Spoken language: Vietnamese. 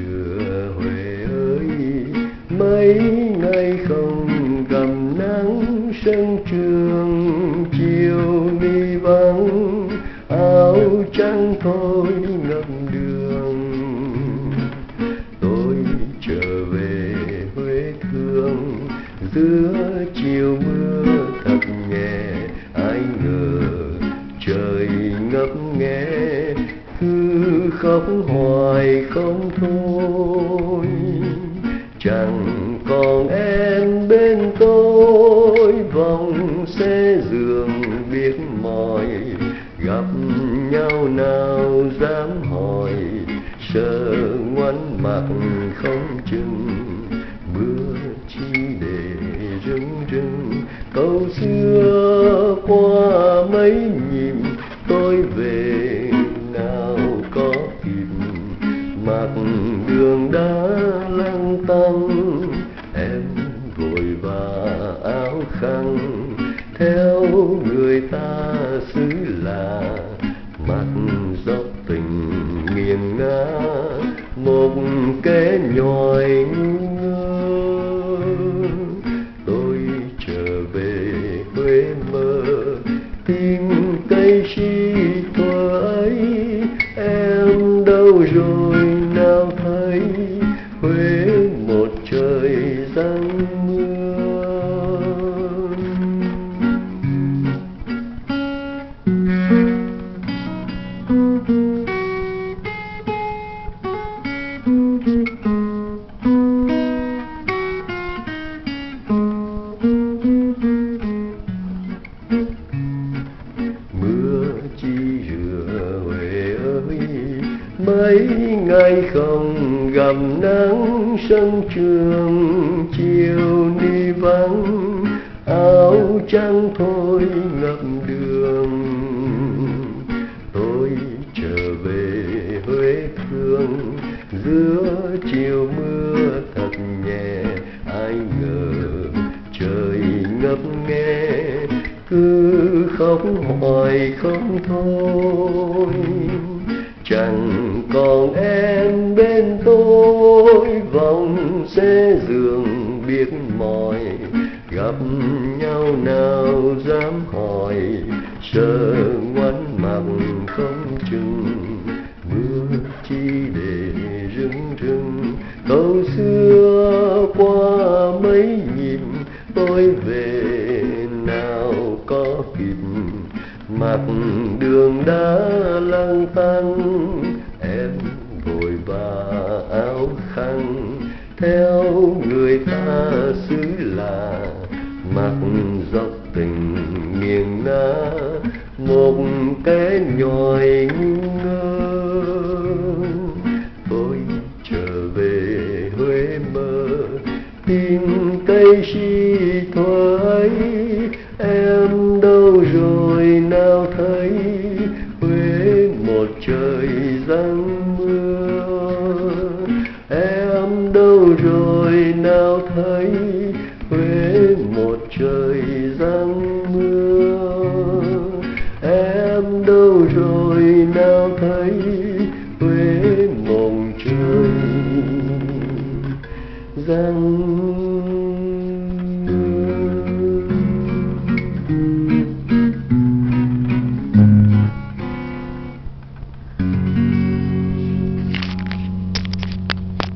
rửa Huế ơi, mấy ngày không gặp nắng sân trường chiều đi vắng, áo trắng thôi ngập đường. Tôi trở về Huế thương, giữa chiều mưa thật nhẹ, ai ngờ trời ngấp nghé, cứ khóc hoài không thôi. Chẳng còn em bên tôi, vòng xe giường biết mỏi, gặp nhau nào dám hỏi, sợ ngoảnh mặt không chừng, bữa chi để rưng rưng. Câu xưa qua mấy nhịp, tôi về nào có kịp, mặt đường đã lăn tăn. Em vội vã áo khăn, theo người ta xứ lạ, mặt dốc tình nghiêng ngã, một kẻ nhòi ngu ngơ. Tôi trở về Huế mơ, tìm cây si thuở ấy, em đâu rồi nào thấy, Huế một trời giăng mưa. Mưa chi rửa Huế ơi, mấy ngày không gặp nắng sân trường chiều đi vắng, áo trắng thôi ngập đường. Tôi trở về Huế thương, giữa chiều mưa thật nhẹ, ai ngờ trời ngấp nghé, cứ khóc hoài không thôi. Chẳng còn em bên tôi, vòng xe giường biết mỏi, gặp nhau nào dám hỏi, sợ ngoảnh mặt không chừng, mưa chi để rưng rưng. Câu xưa qua mấy nhịp, tôi về nào có kịp, mặt đường đã lăn tăn. Em vội vã áo khăn, theo người ta xứ lạ, mặt dốc tình nghiêng ngã, một cái nhòi ngu ngơ. Tôi trở về Huế mơ, tìm cây si thuở ấy, em đâu rồi nào thấy, Huế một trời giăng mưa. Em đâu rồi nào thấy, Huế một trời giăng mưa. Em đâu rồi nào thấy, Huế một trời giăng